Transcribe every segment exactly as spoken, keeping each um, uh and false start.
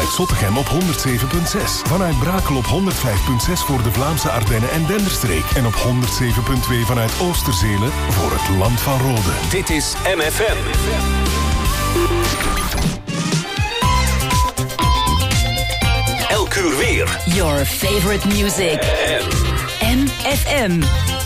Vanuit Zottegem op honderd zeven komma zes. Vanuit Brakel op honderd vijf komma zes voor de Vlaamse Ardennen en Denderstreek. En op honderd zeven komma twee vanuit Oosterzelen voor het Land van Rode. Dit is M F M. Elk uur weer. Your favorite music. M F M.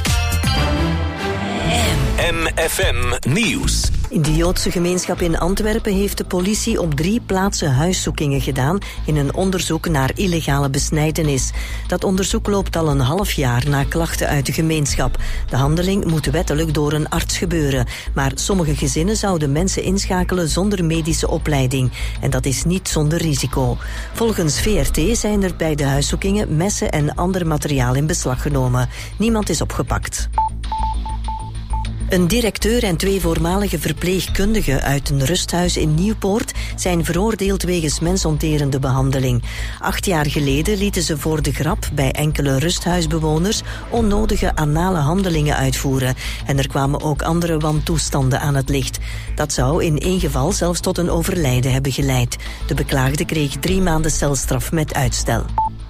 M F M Nieuws. In de Joodse gemeenschap in Antwerpen heeft de politie op drie plaatsen huiszoekingen gedaan in een onderzoek naar illegale besnijdenis. Dat onderzoek loopt al een half jaar na klachten uit de gemeenschap. De handeling moet wettelijk door een arts gebeuren, maar sommige gezinnen zouden mensen inschakelen zonder medische opleiding. En dat is niet zonder risico. Volgens V R T zijn er bij de huiszoekingen messen en ander materiaal in beslag genomen. Niemand is opgepakt. Een directeur en twee voormalige verpleegkundigen uit een rusthuis in Nieuwpoort zijn veroordeeld wegens mensonterende behandeling. Acht jaar geleden lieten ze voor de grap bij enkele rusthuisbewoners onnodige anale handelingen uitvoeren. En er kwamen ook andere wantoestanden aan het licht. Dat zou in één geval zelfs tot een overlijden hebben geleid. De beklaagde kreeg drie maanden celstraf met uitstel.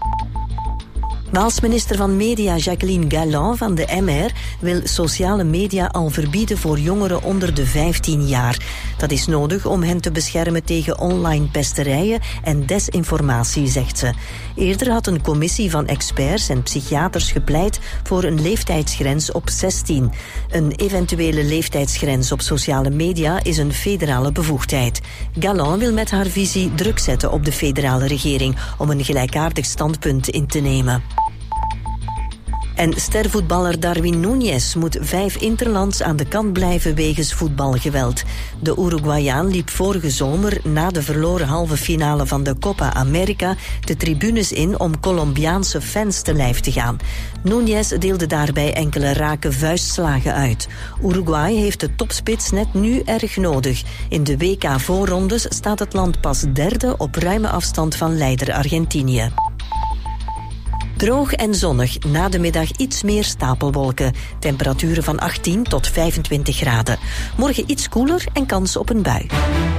Waals minister van Media Jacqueline Galland van de M R wil sociale media al verbieden voor jongeren onder de vijftien jaar. Dat is nodig om hen te beschermen tegen online pesterijen en desinformatie, zegt ze. Eerder had een commissie van experts en psychiaters gepleit voor een leeftijdsgrens op zestien. Een eventuele leeftijdsgrens op sociale media is een federale bevoegdheid. Galland wil met haar visie druk zetten op de federale regering om een gelijkaardig standpunt in te nemen. En stervoetballer Darwin Núñez moet vijf interlands aan de kant blijven wegens voetbalgeweld. De Uruguayaan liep vorige zomer na de verloren halve finale van de Copa America de tribunes in om Colombiaanse fans te lijf te gaan. Núñez deelde daarbij enkele rake vuistslagen uit. Uruguay heeft de topspits net nu erg nodig. In de W K-voorrondes staat het land pas derde op ruime afstand van leider Argentinië. Droog en zonnig, na de middag iets meer stapelwolken. Temperaturen van achttien tot vijfentwintig graden. Morgen iets koeler en kans op een bui.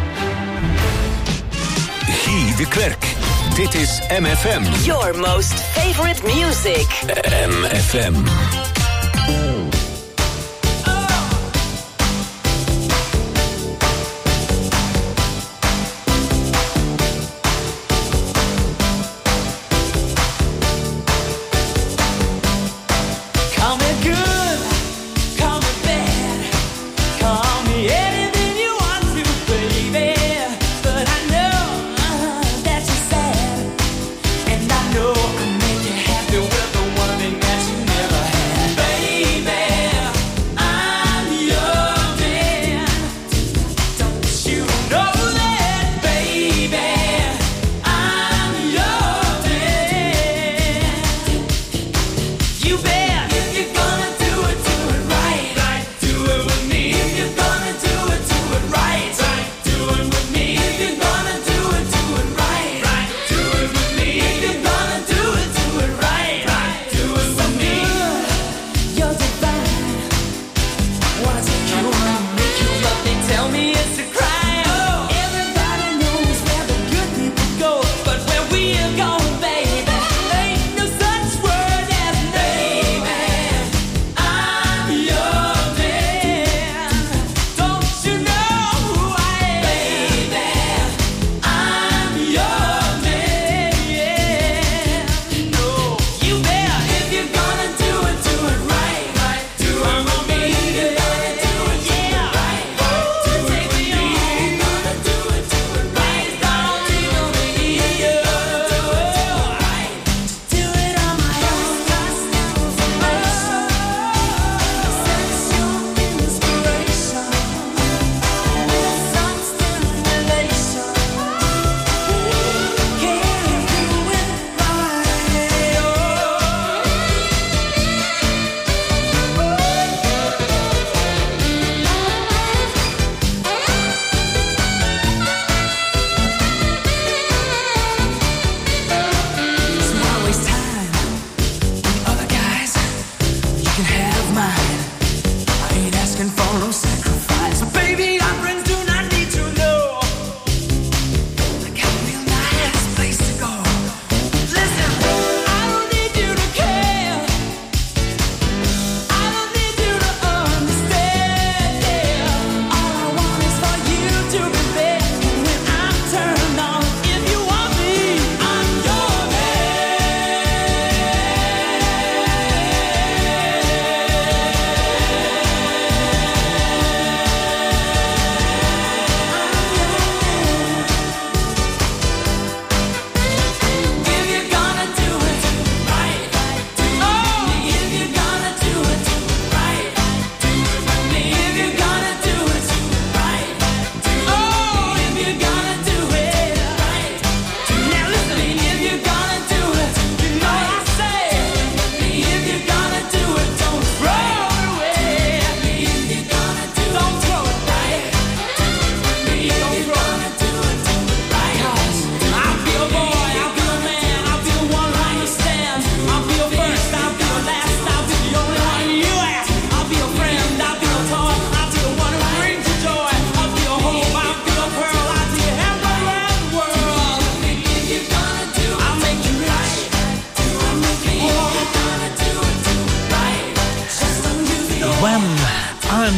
Guy de Klerk. Dit is M F M. Your most favorite music. M F M. Baby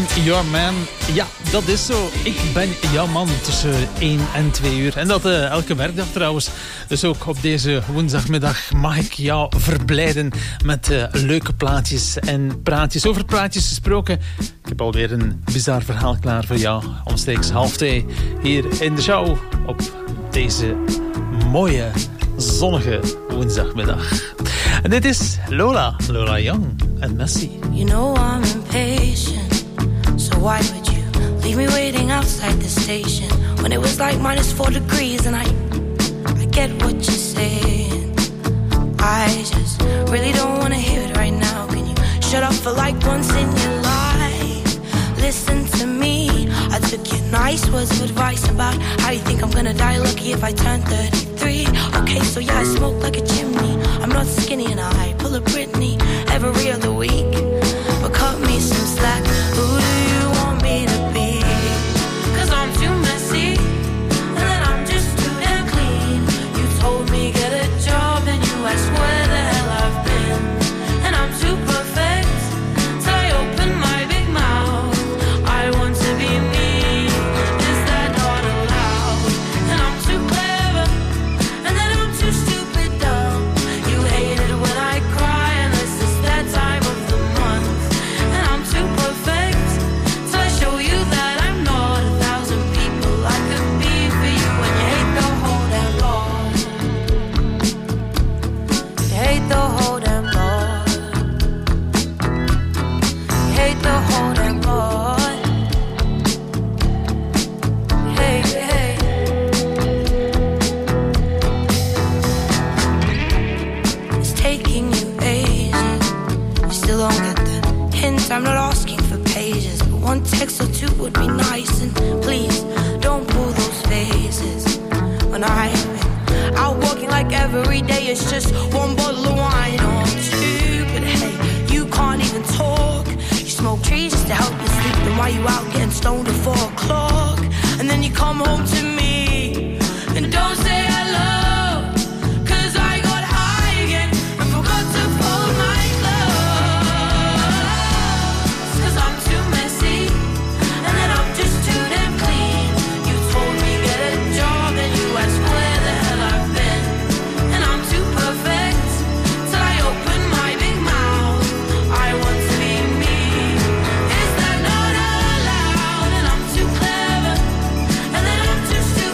your man. Ja, dat is zo. Ik ben jouw man tussen één en twee uur. En dat uh, elke werkdag trouwens. Dus ook op deze woensdagmiddag mag ik jou verblijden met uh, leuke plaatjes en praatjes. Over praatjes gesproken. Ik heb alweer een bizar verhaal klaar voor jou. Omstreeks half twee hier in de show op deze mooie, zonnige woensdagmiddag. En dit is Lola, Lola Young en Messi. You know I'm impatient, so why would you leave me waiting outside the station when it was like minus four degrees and I, I get what you're saying. I just really don't want to hear it right now. Can you shut up for like once in your life? Listen to me. I took your nice words of advice about how you think I'm gonna die lucky if I turn thirty-three. Okay, so yeah, I smoke like a chimney. I'm not skinny and I pull a Britney every other week. But cut me some slack. Who do you want me to be? Cause I'm too messy, and then I'm just too damn clean. You told me get a job, and you asked where the hell I've been. And I'm too perfect, till I open my big mouth. I want to be me, is that not allowed? And I'm too clever, and then I'm too stupid dumb. You hate it when I cry, unless it's that time of the month. And I'm too perfect, so I show you that I'm not a thousand people I could be for you. And you hate the whole damn lot. You hate the whole damn lot. You hate the whole damn lot. Hey, hey. It's taking you ages. You still don't get the hint. I'm not asking for pages, but one text or two would be nice. And please don't pull those faces when I've been out walking like every day. It's just one bottle of wine or two. But hey, you can't even talk. You smoke trees just to help you sleep. Then why you out getting stoned at four o'clock? And then you come home to me and don't say hello. Cause I got high again and forgot to fold my clothes. Cause I'm too messy, and then I'm just too damn clean. You told me get a job, and you asked where the hell I've been. And I'm too perfect, till I open my big mouth. I want to be me, is that not allowed? And I'm too clever, and then I'm too stupid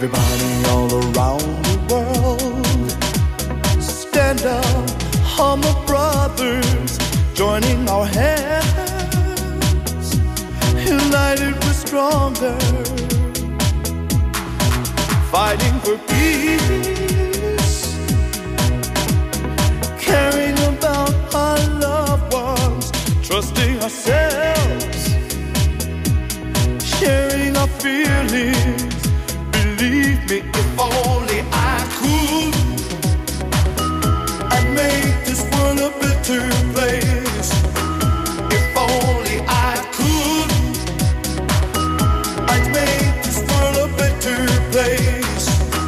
Everybody all around the world, stand up, all my brothers, joining our hands, united we're stronger, fighting for peace, caring about our loved ones, trusting ourselves, sharing our feelings. Believe me, if only I could, I'd make this world a better place. If only I could, I'd make this world a better place.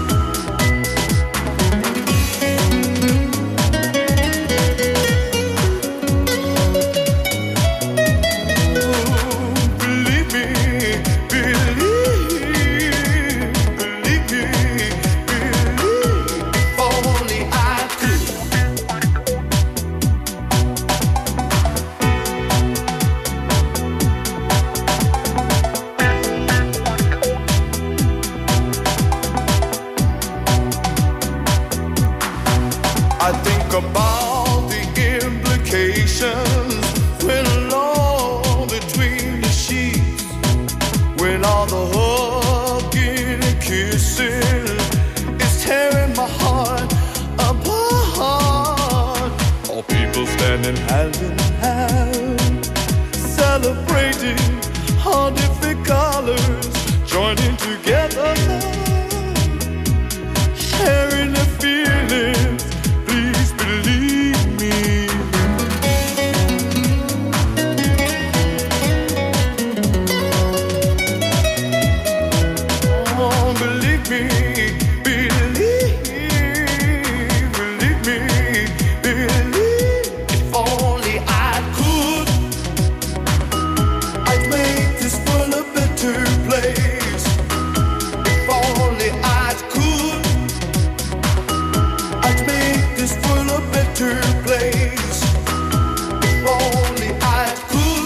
About the implications when alone between the sheets, when all the hugging and kissing is tearing my heart apart. All people standing hand in hand, celebrating all different colors, joining together, sharing their feelings. Believe me. Oh, believe me, believe, believe me, believe. If only I could, I'd make this world a better place. If only I could, I'd make this world a better place. If only I could.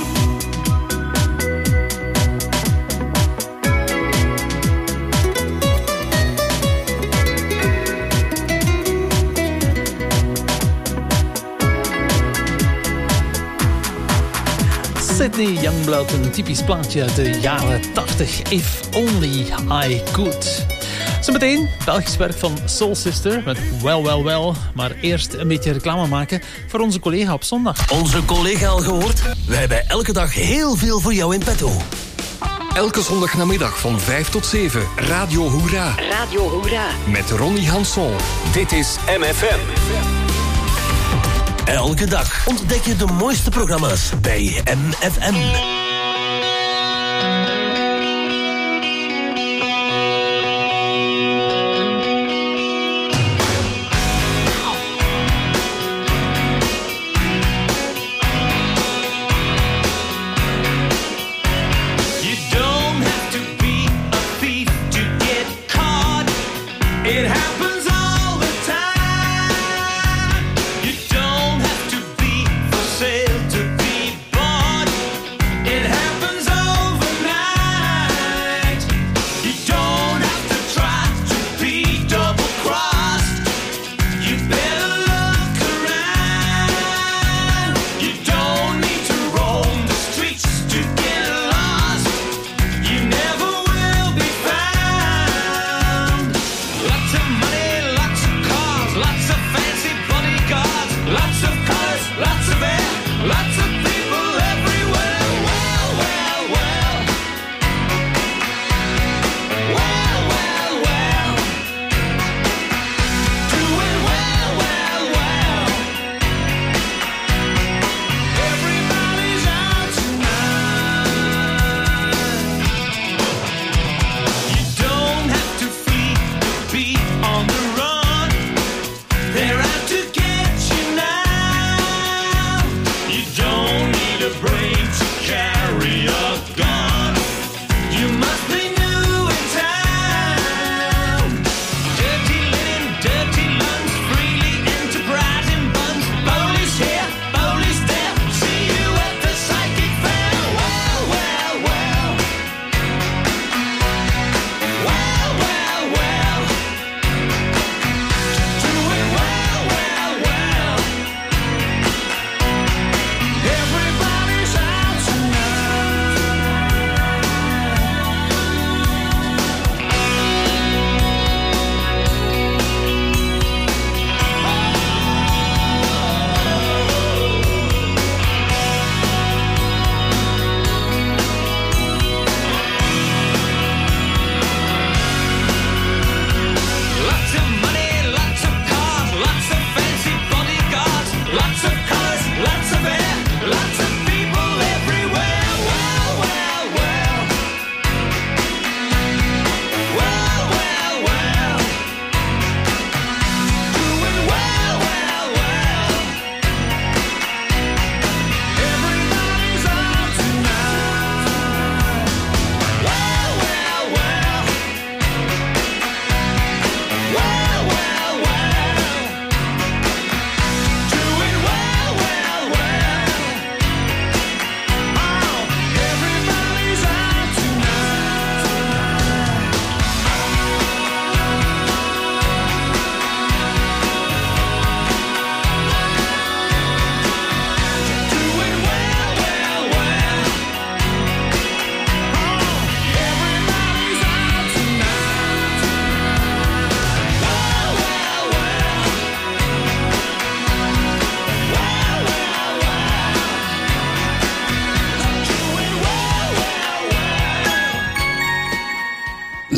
Sydney Youngblood, een typisch plaatje uit de jaren tachtig. If Only I Could. Zometeen Belgisch werk van Soul Sister met Well Well Well. Maar eerst een beetje reclame maken voor onze collega op zondag. Onze collega al gehoord? Wij hebben elke dag heel veel voor jou in petto. Elke zondagnamiddag van vijf tot zeven. Radio Hoera. Radio Hoera. Met Ronnie Hanson. Dit is M F M. Elke dag ontdek je de mooiste programma's bij M F M. It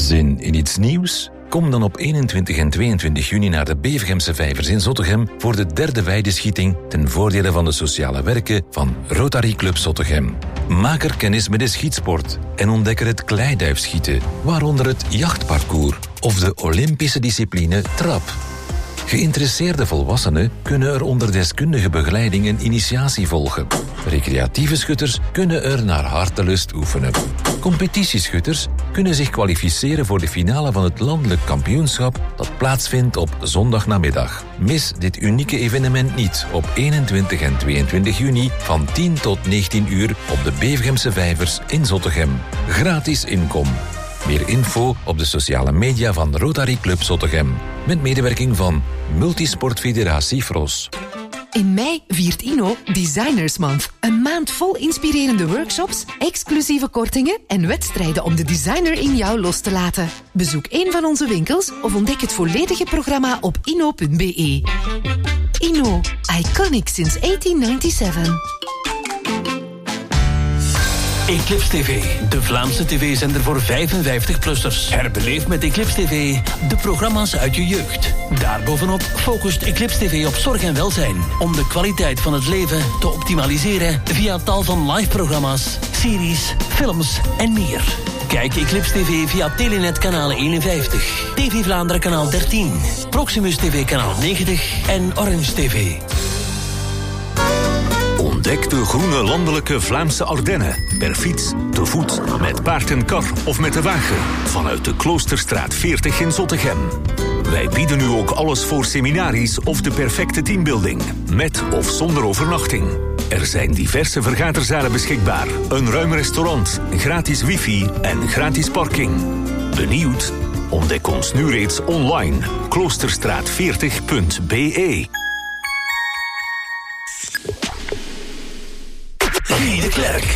Zin in iets nieuws? Kom dan op eenentwintig en tweeëntwintig juni naar de Bevergemse Vijvers in Zottegem voor de derde weideschieting ten voordele van de sociale werken van Rotary Club Zottegem. Maak er kennis met de schietsport en ontdek er het kleiduifschieten, waaronder het jachtparcours of de Olympische discipline trap. Geïnteresseerde volwassenen kunnen er onder deskundige begeleiding een initiatie volgen. Recreatieve schutters kunnen er naar hartelust oefenen. Competitieschutters kunnen zich kwalificeren voor de finale van het landelijk kampioenschap dat plaatsvindt op zondagnamiddag. Mis dit unieke evenement niet op eenentwintig en tweeëntwintig juni van tien tot negentien uur op de Bevergemse Vijvers in Zottegem. Gratis inkom. Meer info op de sociale media van Rotary Club Zottegem. Met medewerking van Multisportfederatie Fros. In mei viert Inno Designers Month. Een maand vol inspirerende workshops, exclusieve kortingen en wedstrijden om de designer in jou los te laten. Bezoek een van onze winkels of ontdek het volledige programma op inno punt be. Inno, iconic since achttien negenennegentig. Eclipse T V, de Vlaamse tv-zender voor vijfenvijftig-plussers. Herbeleef met Eclipse T V de programma's uit je jeugd. Daarbovenop focust Eclipse T V op zorg en welzijn, om de kwaliteit van het leven te optimaliseren via tal van live-programma's, series, films en meer. Kijk Eclipse T V via Telenet kanaal eenenvijftig, T V Vlaanderen kanaal dertien, Proximus T V kanaal negentig en Orange T V. Ontdek de groene landelijke Vlaamse Ardennen. Per fiets, te voet, met paard en kar of met de wagen. Vanuit de Kloosterstraat veertig in Zottegem. Wij bieden nu ook alles voor seminaries of de perfecte teambuilding. Met of zonder overnachting. Er zijn diverse vergaderzalen beschikbaar. Een ruim restaurant, gratis wifi en gratis parking. Benieuwd? Ontdek ons nu reeds online. kloosterstraat veertig punt be. Guy de Klerk.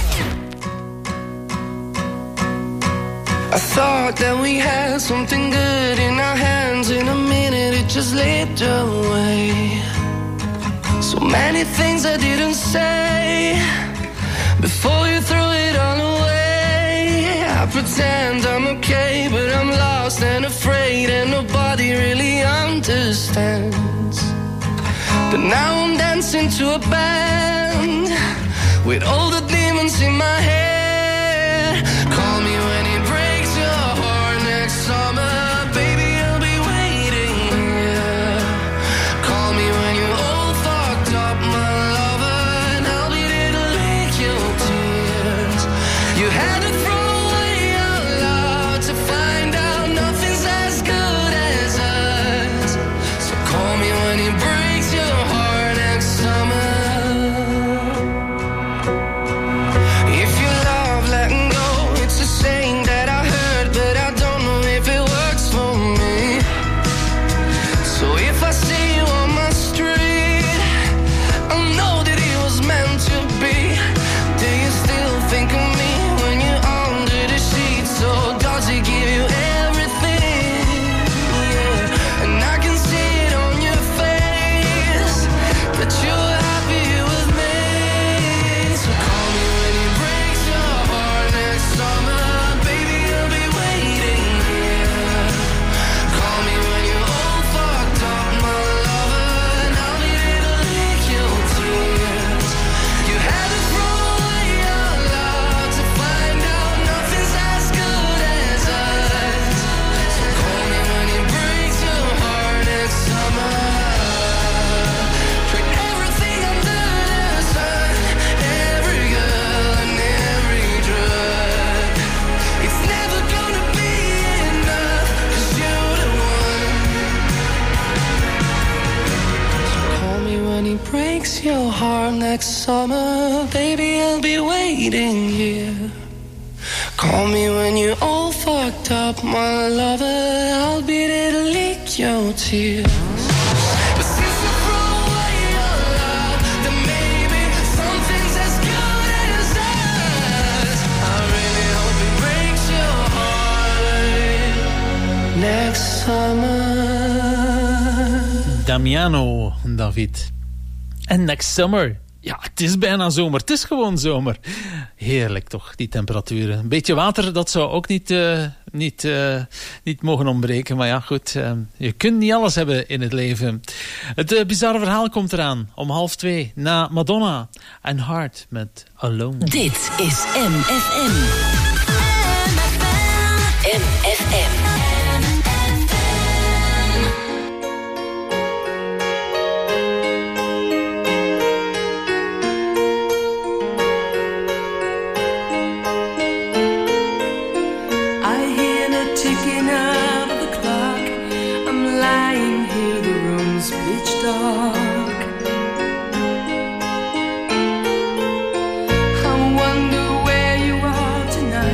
I thought that we had something good in our hands. In a minute it just slipped away. So many things I didn't say before you threw it all away. I pretend I'm okay, but I'm lost and afraid, and nobody really understands. But now I'm dancing to a band with all the demons in my head. Call me when it breaks your heart next summer, baby, I'll be waiting here. Call me when you're all fucked up, my lover, and I'll be there to lick your tears. You had to throw away your love to find out nothing's as good as us. So call me when it breaks your heart next summer. Your heart next summer, baby, I'll be waiting here. Call me when you're all fucked up, my lover, I'll be there to lick your tears. But since I threw away your love, then maybe something's as good as us. I really hope it breaks your heart next summer. Damiano, David. En Next Summer. Ja, het is bijna zomer. Het is gewoon zomer. Heerlijk toch, die temperaturen. Een beetje water, dat zou ook niet, uh, niet, uh, niet mogen ontbreken. Maar ja, goed. Uh, je kunt niet alles hebben in het leven. Het uh, bizarre verhaal komt eraan. Om half twee. Na Madonna en Hart met Alone. Dit is M F M. M F M. I wonder where you are tonight.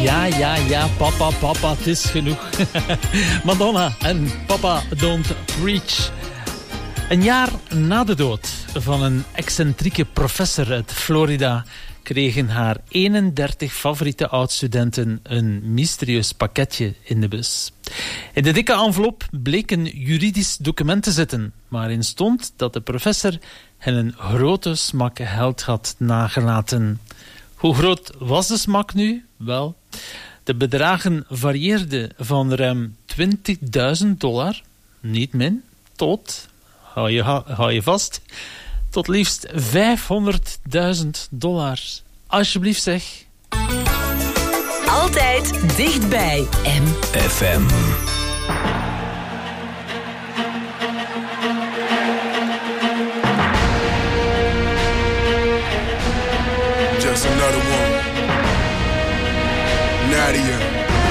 Ja, ja, ja, papa, papa, het is genoeg. Madonna en Papa Don't Preach. Een jaar na de dood van een excentrieke professor uit Florida kregen haar eenendertig favoriete oud-studenten een mysterieus pakketje in de bus. In de dikke envelop bleek een juridisch document te zitten, waarin stond dat de professor hen een grote smak geld had nagelaten. Hoe groot was de smak nu? Wel, de bedragen varieerden van ruim twintigduizend dollar, niet min, tot, hou je, hou je vast, tot liefst vijfhonderdduizend dollar. Alsjeblieft zeg. Altijd dichtbij M F M. Just another one. Nadia.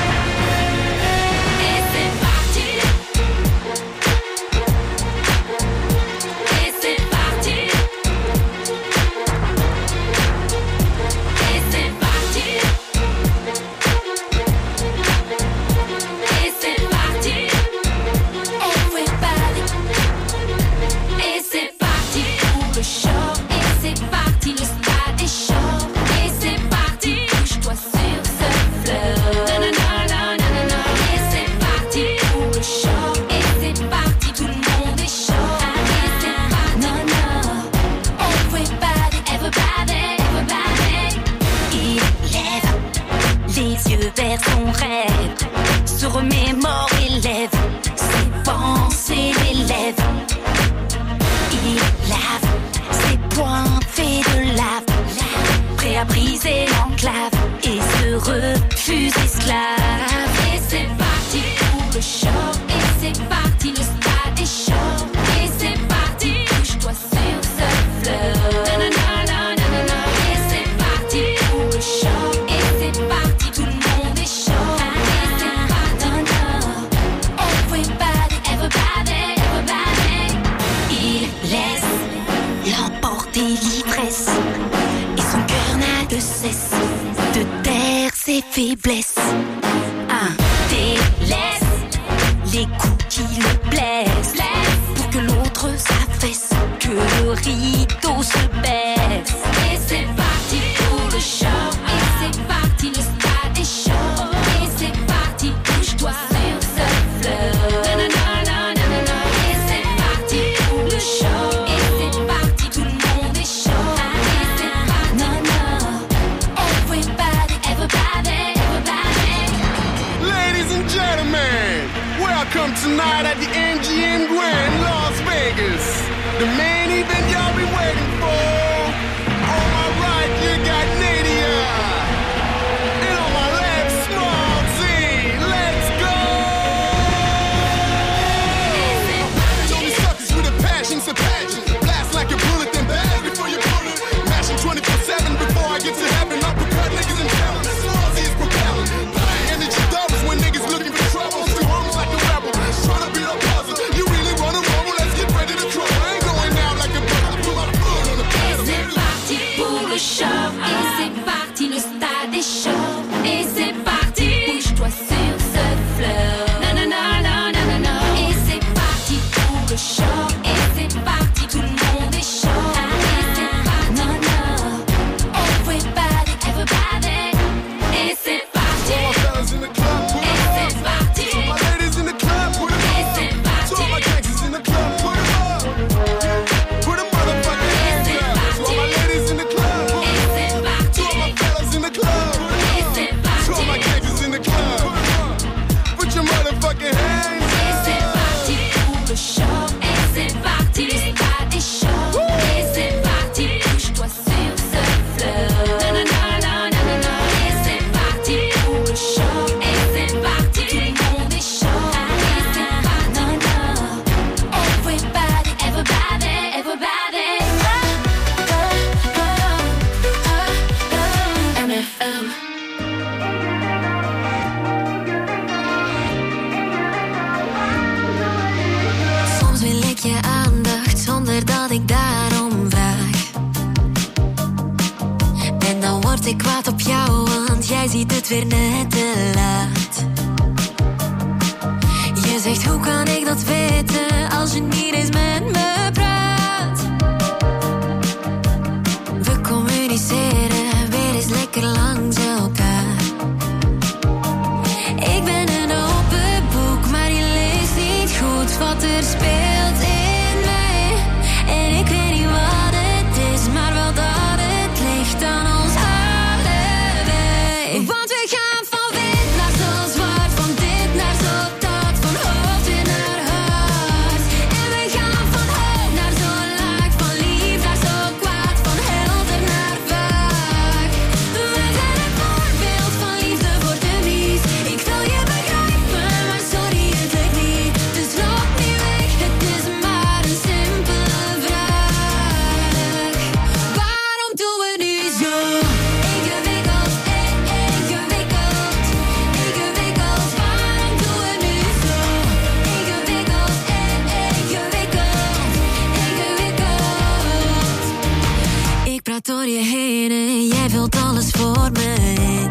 Vers son rêve, se remémore et lève ses pensées, les lèvres. Il lave ses poings faits de lave, prêt à briser l'enclave et se refuse esclave. Et c'est parti pour le show, et c'est parti, le stade est chaud. Et c'est parti, touche-toi sur ce fleuve. Nanana, nanana, et c'est parti pour le show, et c'est parti, tout le monde. L'ivresse et son cœur n'a de cesse de taire ses faiblesses. Un délaisse les coups qui le blessent pour que l'autre s'affaisse, que le rideau se baisse. Et c'est parti pour le show, et c'est parti, le stade est chaud. Et c'est parti, touche-toi sur ce fleuve. Nanana, nanana, et c'est parti pour le show, et c'est parti, tout le monde. Welcome tonight at the M G M Grand Las Vegas, the main event y'all been waiting for. On my right you got Nadia, and on my left Small Z. Let's go! Tony suckers with a passion, it's a pageant. Blast like a bullet, then blast before you pull it. Mashing twenty-four seven before I get to heaven. Uppercut niggas and talent. Small Z is propelling. Energy doubles when niggas looking for trouble. Two homies like the rebel. Trying to beat jij ziet het weer net te laat. Je zegt hoe kan ik dat weten als je niet eens met me praat. We communiceren weer eens lekker langs elkaar. Ik ben een open boek, maar je leest niet goed wat er speelt in mij. En ik weet niet wat het is, maar wel dat het ligt aan ons allebei. Want we gaan van wit naar zo zwart, van dit naar zo dat, van hoofd in naar hart. En we gaan van hoog naar zo laag, van lief naar zo kwaad, van helder naar vaag. We zijn een voorbeeld van liefde voor de mies. Ik wil je begrijpen, maar sorry, het lukt niet. Dus loop niet weg, het is maar een simpele vraag. Waarom doen we nu zo? Ingewikkeld, eh, ingewikkeld. Ingewikkeld, waarom doen we nu zo? Ingewikkeld, eh, ingewikkeld. Ingewikkeld. Ik praat door je heen en jij vult alles voor me in.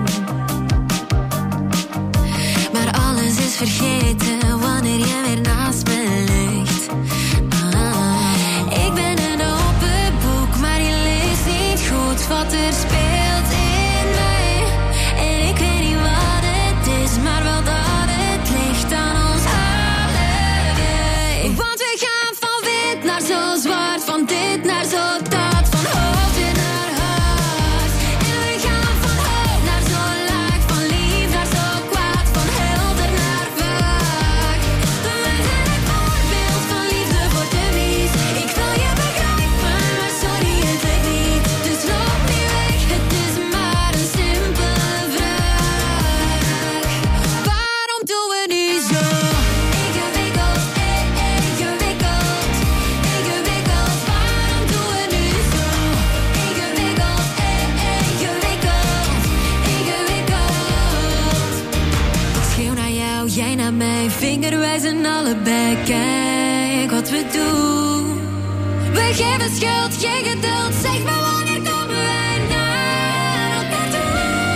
Maar alles is vergeten wanneer jij weer naast me ligt. Ah, ik ben een open boek, maar je leest niet goed wat er speelt in mij. En ik weet niet wat het is, maar wel dat het ligt aan ons allebei. Want we gaan van wit naar zo zwart, van dit naar zo dat, van hoofd in naar hart. En we gaan van hoog naar zo laag, van lief naar zo kwaad, van helder naar vaag. We zijn een voorbeeld van liefde voor de mies. Ik wil je begrijpen, maar sorry, het lukt niet. Dus loop niet weg, het is maar een simpele vraag. Waarom doen we nu zo? Ingewikkeld, eh, ingewikkeld. Ingewikkeld, waarom doen we nu zo? Ingewikkeld, eh, ingewikkeld. Ingewikkeld. Ik schreeuw naar jou, jij naar mij, vingerwijzen allebei. Kijk wat we doen. We geven schuld, geen geduld. Zeg maar wanneer komen wij naar elkaar toe?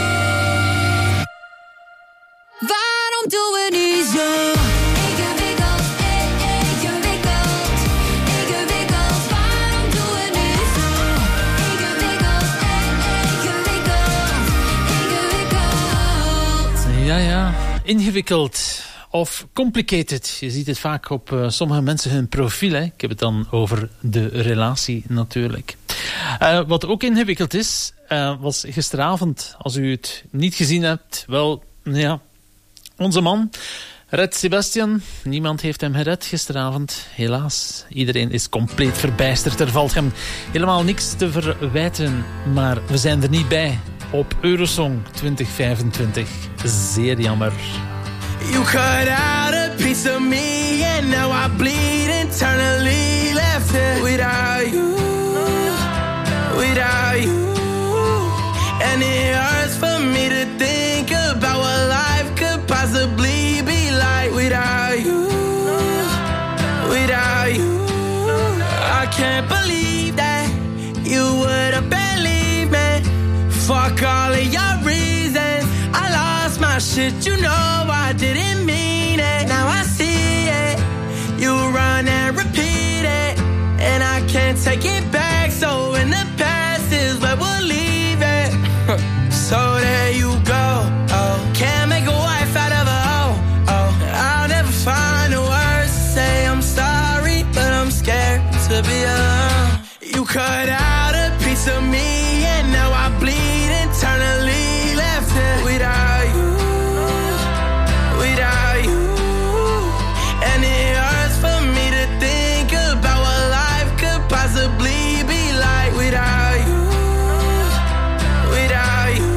Waarom doen we nu zo? Ingewikkeld, eh, ingewikkeld. Ingewikkeld, waarom doen we nu zo? Ingewikkeld, eh, ingewikkeld. Ingewikkeld. Ja, ja, ingewikkeld of complicated. Je ziet het vaak op uh, sommige mensen hun profiel. Hè. Ik heb het dan over de relatie natuurlijk. Uh, wat ook ingewikkeld is, uh, was gisteravond, als u het niet gezien hebt, wel, ja, onze man, Red Sebastian. Niemand heeft hem gered gisteravond, helaas. Iedereen is compleet verbijsterd. Er valt hem helemaal niks te verwijten, maar we zijn er niet bij op Eurosong twintig vijfentwintig. Zeer jammer. You cut out a piece of me and now I bleed internally, left it without you, without you. And it hurts for me to think about what life could possibly be like without you, without you. I can't believe that you would have believed me. Fuck all of your reasons, I lost my shit, you know I didn't mean it. Now I see it, you run and repeat it, and I can't take it back. So in the past is where we'll leave it. So there you go. Oh, can't make a wife out of a hoe. Oh, I'll never find the words to say I'm sorry, but I'm scared to be alone. You cut out a piece of me, and now I bleed internally, left it without you, without you. And it hurts for me to think about what life could possibly be like without you, without you.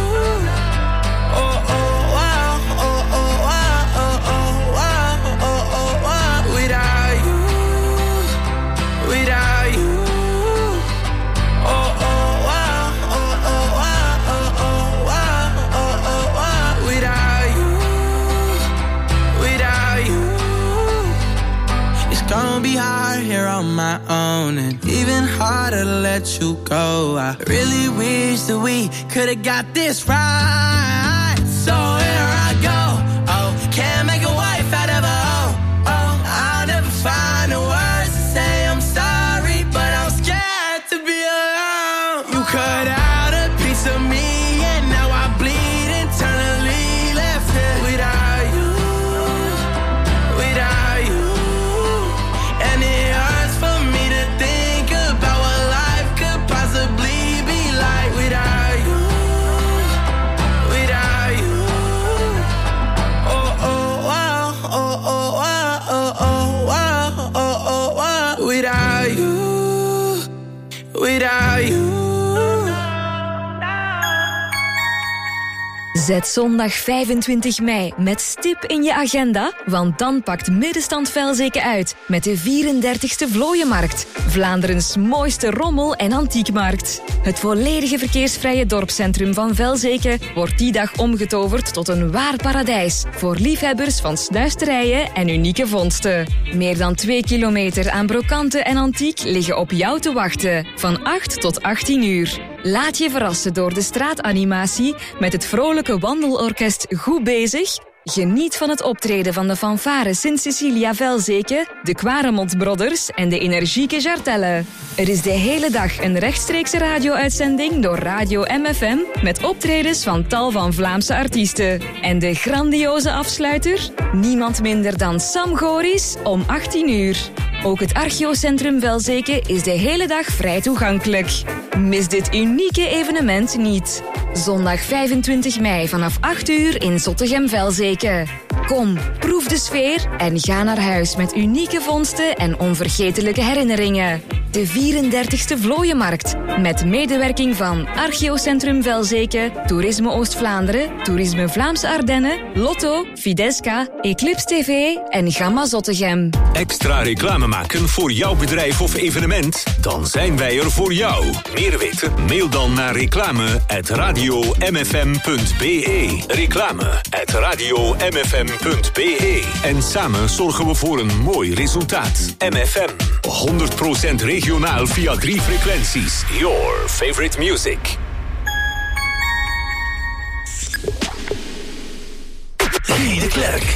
Oh, oh, wow, oh, oh, wow, oh, oh, wow, oh, oh, wow, without you, without you. Oh, oh, wow, oh, oh, wow, oh, oh, wow, oh, oh, wow, without you, without you. It's gonna be hard here on my own, and even harder to let you go. I really wish that we could've got this right. so here I go. Oh, can't make a wife out of a hoe. Oh, I'll never find the words to say I'm sorry, but I'm scared to be alone. You cut out a piece of me, and now I bleed internally. Left here without you, without you, and it hurts for me to think about what life could possibly be like without you, without you. Oh oh wow, oh oh wow, oh oh wow, oh oh wow, without you, without you. Zet zondag vijfentwintig mei met stip in je agenda, want dan pakt Middenstand Velzeke uit met de vierendertigste Vlooienmarkt, Vlaanderens mooiste rommel- en antiekmarkt. Het volledige verkeersvrije dorpscentrum van Velzeke wordt die dag omgetoverd tot een waar paradijs voor liefhebbers van snuisterijen en unieke vondsten. Meer dan twee kilometer aan brokanten en antiek liggen op jou te wachten, van acht tot achttien uur. Laat je verrassen door de straatanimatie met het vrolijke wandelorkest Goed Bezig. Geniet van het optreden van de fanfare Sint-Cecilia Velzeke, de Quaremont Brothers en de energieke Jartelle. Er is de hele dag een rechtstreekse radio-uitzending door Radio M F M met optredens van tal van Vlaamse artiesten. En de grandioze afsluiter? Niemand minder dan Sam Goris om achttien uur. Ook het Archeocentrum Velzeke is de hele dag vrij toegankelijk. Mis dit unieke evenement niet. Zondag vijfentwintig mei vanaf acht uur in Zottegem-Velzeke. Kom, proef de sfeer en ga naar huis met unieke vondsten en onvergetelijke herinneringen. De vierendertigste Vlooienmarkt, met medewerking van Archeocentrum Velzeke, Toerisme Oost-Vlaanderen, Toerisme Vlaamse Ardennen, Lotto, Fidesca, Eclipse T V en Gamma Zottegem. Extra reclame maken voor jouw bedrijf of evenement? Dan zijn wij er voor jou. Meer weten? Mail dan naar reclame at radio m f m punt b e. Reclame at radio m f m punt b e. En samen zorgen we voor een mooi resultaat. M F M, honderd procent regionaal via drie frequenties. Your favorite music. Guy de Klerk.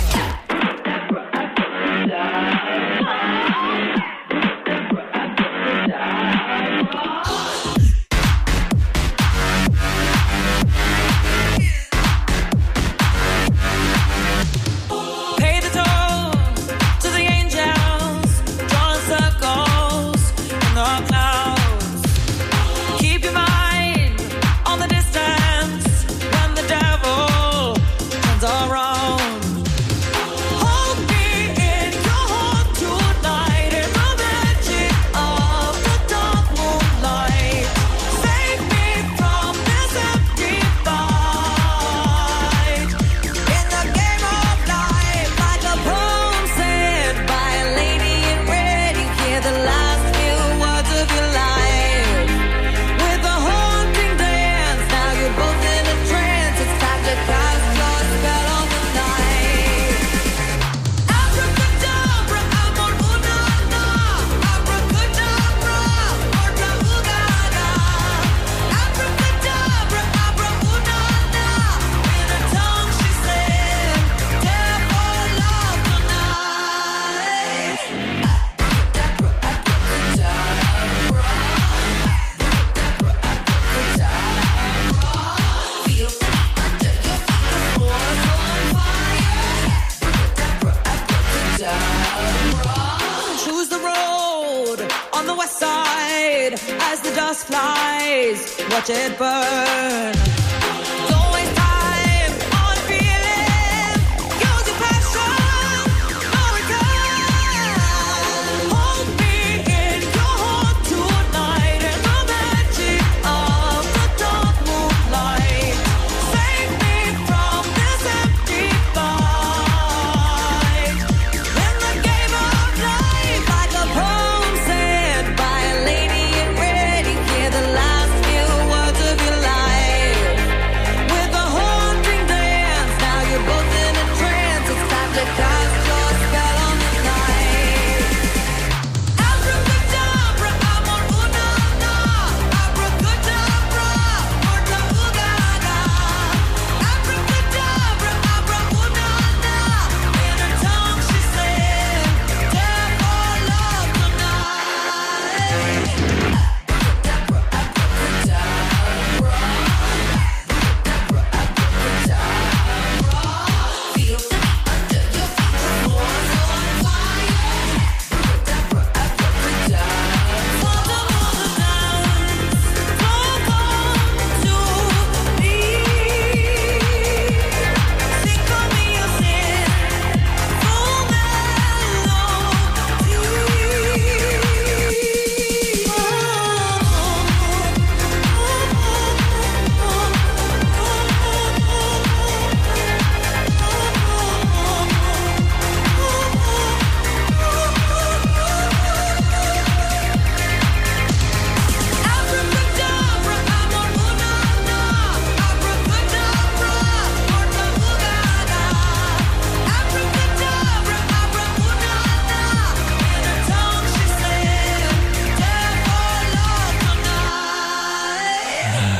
Watch it burn. By a lady in red, hear the last few words of your life.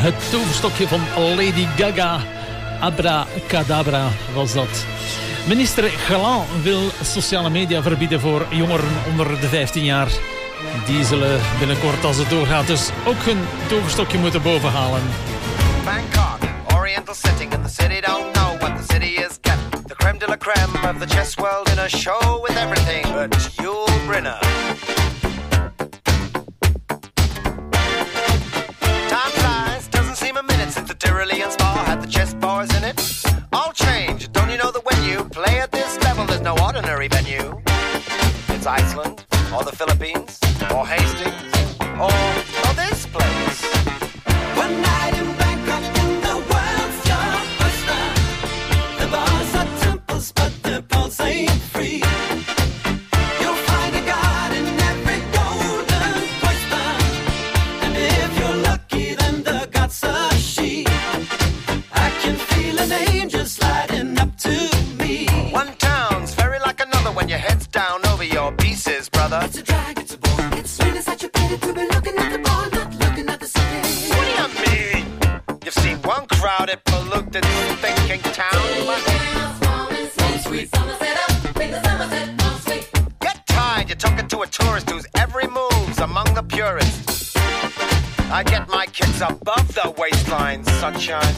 het toverstokje van Lady Gaga. Abracadabra was dat. Minister Galland wil sociale media verbieden voor jongeren onder de vijftien jaar. Die zullen binnenkort, als het doorgaat, dus ook hun toverstokje moeten bovenhalen. Bangkok, oriental setting in the city, don't know what the city is getting. The creme de la creme of the chess world in a show with everything but Yul Brynner. Time flies, doesn't seem a minute since the Tyrolean Spa had the chess bars in it. All change, don't you know that when you play at this level, there's no ordinary venue. It's Iceland, or the Philippines, or Hastings, or, or this place. One night in Bangkok in the world's your oyster. The bars are temples, but the pulse ain't free. You'll find a god in every golden oyster. And if you're lucky, then the god's a she. I can feel an angel sliding up to me. One town's very like another when your head's down over your pieces, brother. It's a drag, it's a bore. It's really such a pity to be looking at the bar, not looking at the city. What do you mean? You've seen one crowded, polluted, thinking town. Get tired, you're talking to a tourist whose every move's among the purists. I get my kicks above the waistline, sunshine.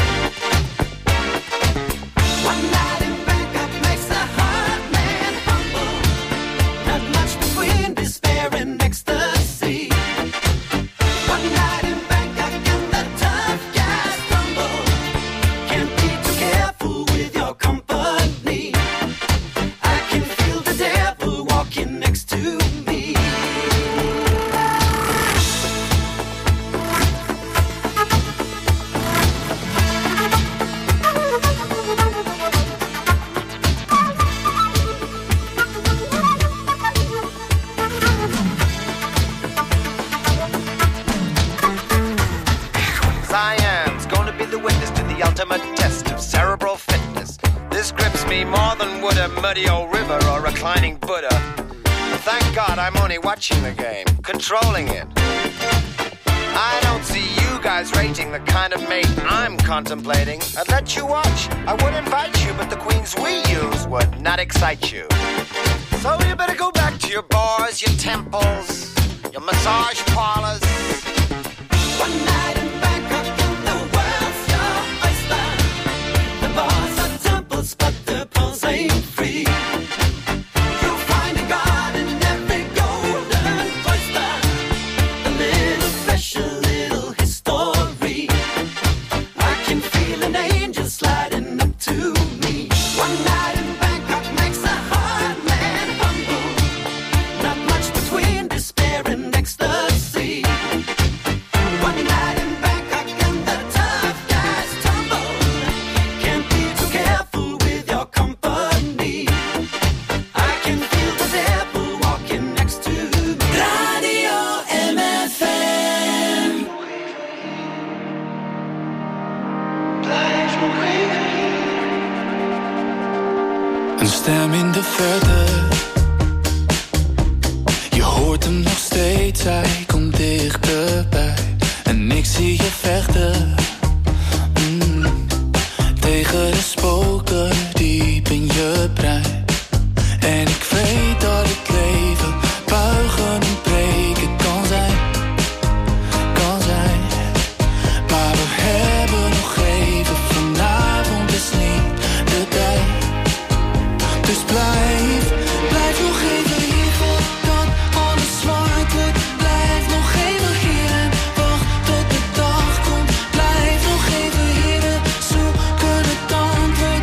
One night in Bangkok makes a hard man humble. Not much between despair and ecstasy. One night in Bangkok and the tough guys tumble. Can't be too careful with your company. I can feel the devil walking next to me. Cyan's gonna be the witness to the ultimate test of cerebral fitness. This grips me more than would a muddy old river or reclining Buddha. Thank God I'm only watching the game, controlling it. I don't see you guys rating the kind of mate I'm contemplating. I'd let you watch, I would invite you, but the queens we use would not excite you. So you better go back to your bars, your temples, your massage parlors. One night in Bangkok and the world's your oyster. The bars are temples, but the pulse ain't free. You'll find a god in every golden oyster. A little special, little history. I can feel an angel sliding up to me. One night in Bangkok makes a hard man humble. Not much between despair and ecstasy. One night in Bangkok and the tough guys tumble. Can't be too careful with your company. I can feel the devil walking next to me. Radio M F M. Blijf nog even hier. Een stem in de verte. Je hoort hem nog steeds, hij komt dichterbij. En ik zie je vechten mm, tegen de spoken diep in je brein. En ik weet dat het leven buigen en breken kan zijn, kan zijn. Maar we hebben nog even, vanavond is niet de tijd. Dus blijf, blijf nog even hier voordat alles zwart wordt. Blijf nog even hier en wacht tot de dag komt. Blijf nog even hier en zoeken het antwoord.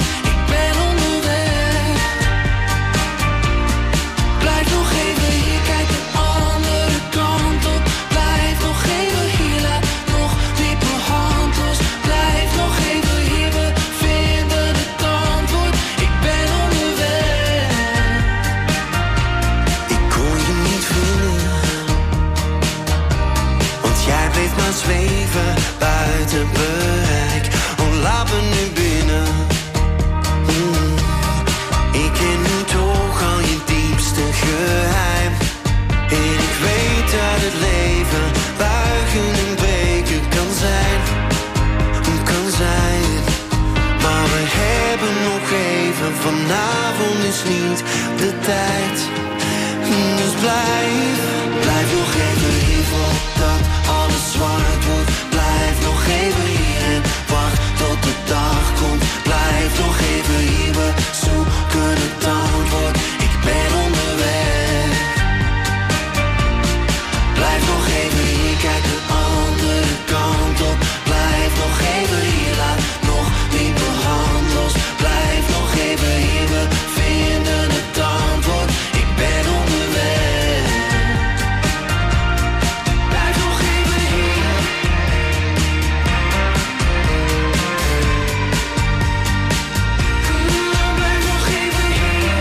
vanavond is niet de tijd. Dus blijf, blijf nog even hier voordat alles zwart wordt. Blijf nog even hier en wacht tot de dag komt. Blijf nog even hier, we zoeken het antwoord. Ik ben onderweg. Blijf nog even hier, kijk de andere kant op. Blijf nog even hier, laat nog niet de hand los. Blijf nog even hier, we vinden het antwoord. Ik ben onderweg. Blijf nog even hier. Blijf nog even hier.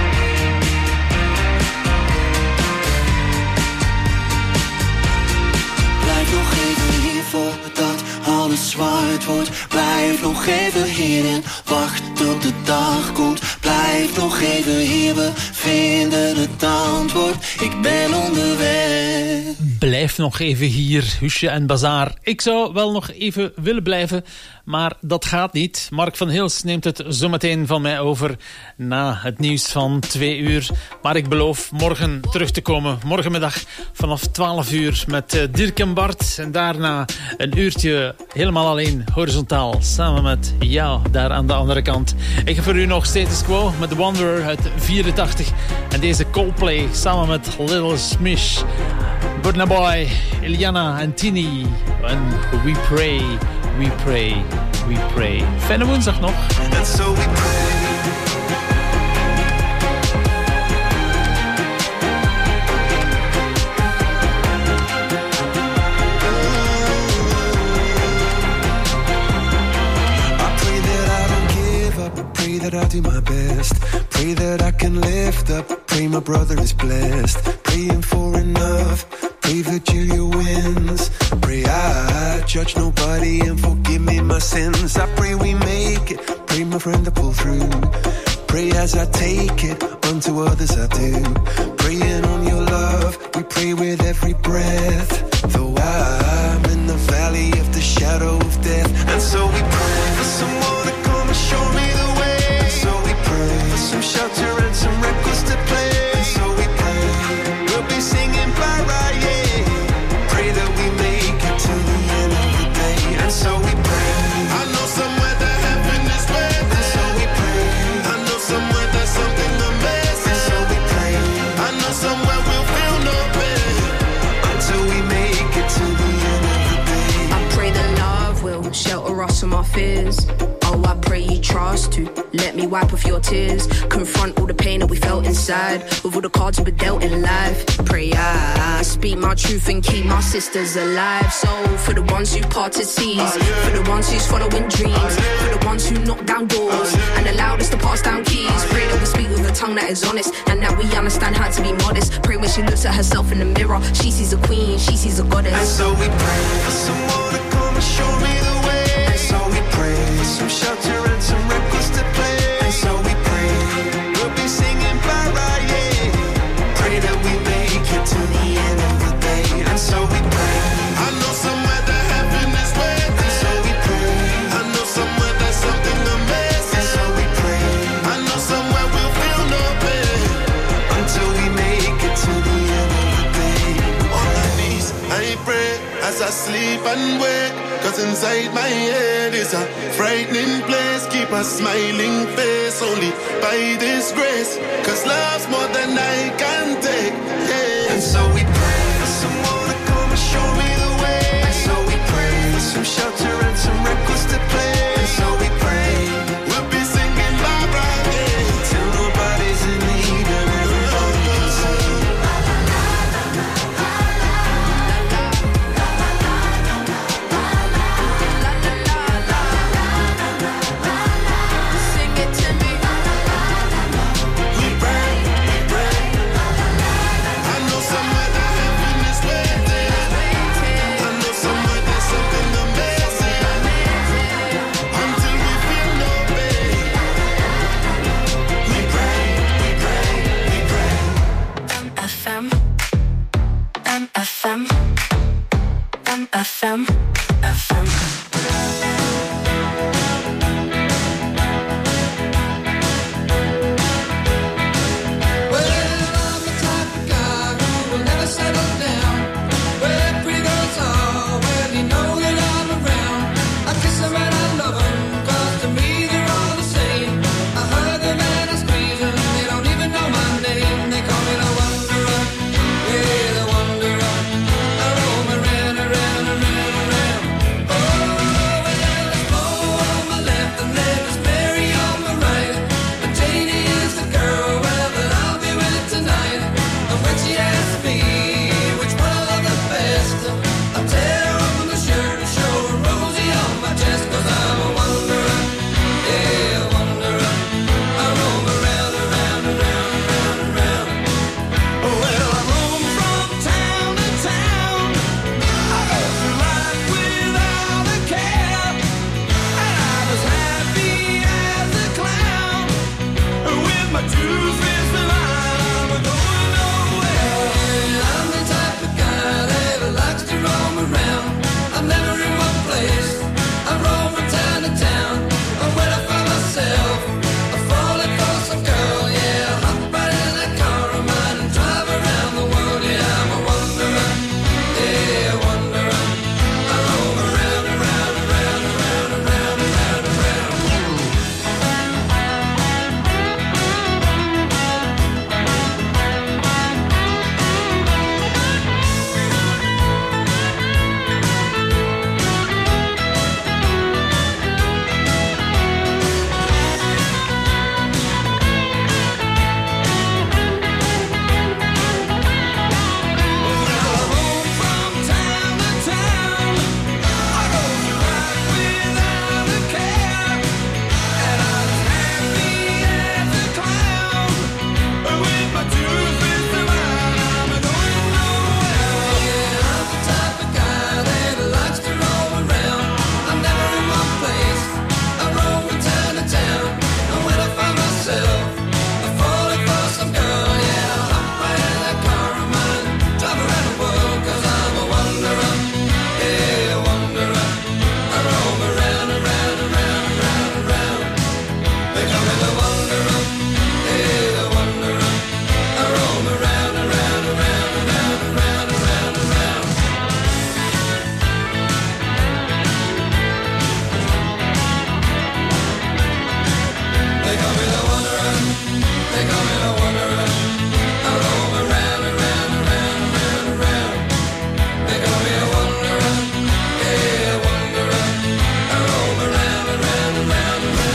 Blijf nog even hier voordat alles zwart wordt. Blijf nog even hier en wacht tot de dag komt. Blijf nog even hier, we vinden het antwoord. Ik ben onderweg. Blijf nog even hier, Huusje en Bazaar. Ik zou wel nog even willen blijven, maar dat gaat niet. Mark van Hils neemt het zometeen van mij over na het nieuws van twee uur. Maar ik beloof morgen terug te komen. Morgenmiddag vanaf twaalf uur met uh, Dirk en Bart. En daarna een uurtje helemaal alleen, horizontaal, samen met jou daar aan de andere kant. Ik heb voor u nog Status Quo met The Wanderer uit vierentachtig. En deze Coldplay samen met Little Smish, Burna Boy, Iliana en Tini. En We Pray, We Pray, We Pray. Fijne woensdag nog. And so we pray. Pray that I do my best. Pray that I can lift up. Pray my brother is blessed. Praying for enough. Pray Virgilia wins. Pray I judge nobody and forgive me my sins. I pray we make it. Pray my friend to pull through. Pray as I take it. Unto others I do. Praying on your love. We pray with every breath. Though I'm in the valley of the shadow of death. And so we pray for someone to come and show me the way. And so we pray for some shelter and some records to play. And so we pray we'll be singing para, yeah. Pray that we make it to the end of the day. And so we pray. I know somewhere that heaven is waiting. And so we pray. I know somewhere there's something amazing. And so we pray. I know somewhere we'll feel no pain until we make it to the end of the day. I pray that love will shelter us from our fears. Oh, I pray you trust to let me wipe off your tears. Confront all the pain that we felt inside with all the cards we were dealt in life. Pray I speak my truth and keep my sisters alive. So for the ones who parted seas, for the ones who's following dreams, for the ones who knock down doors and allowed us to pass down keys. Pray that we speak with a tongue that is honest and that we understand how to be modest. Pray when she looks at herself in the mirror, she sees a queen, she sees a goddess. And so we pray for someone to come and show me the way. And so we pray for some shelter and some records to play. And so we pray we'll be singing para, yeah. Pray that we make it to the end of the day. And so we pray. I know somewhere that heaven is waiting. And so we pray. I know somewhere there's something amazing. And so we pray. I know somewhere we'll feel no pain until we make it to the end of the day. On my knees, I pray as I sleep and wake. Cause inside my head is a frightening place. Keep a smiling face only by this grace. Cause love's more than I can take, yeah. And so we pray for someone to come and show me the way. And so we pray for some shelter and some records to play.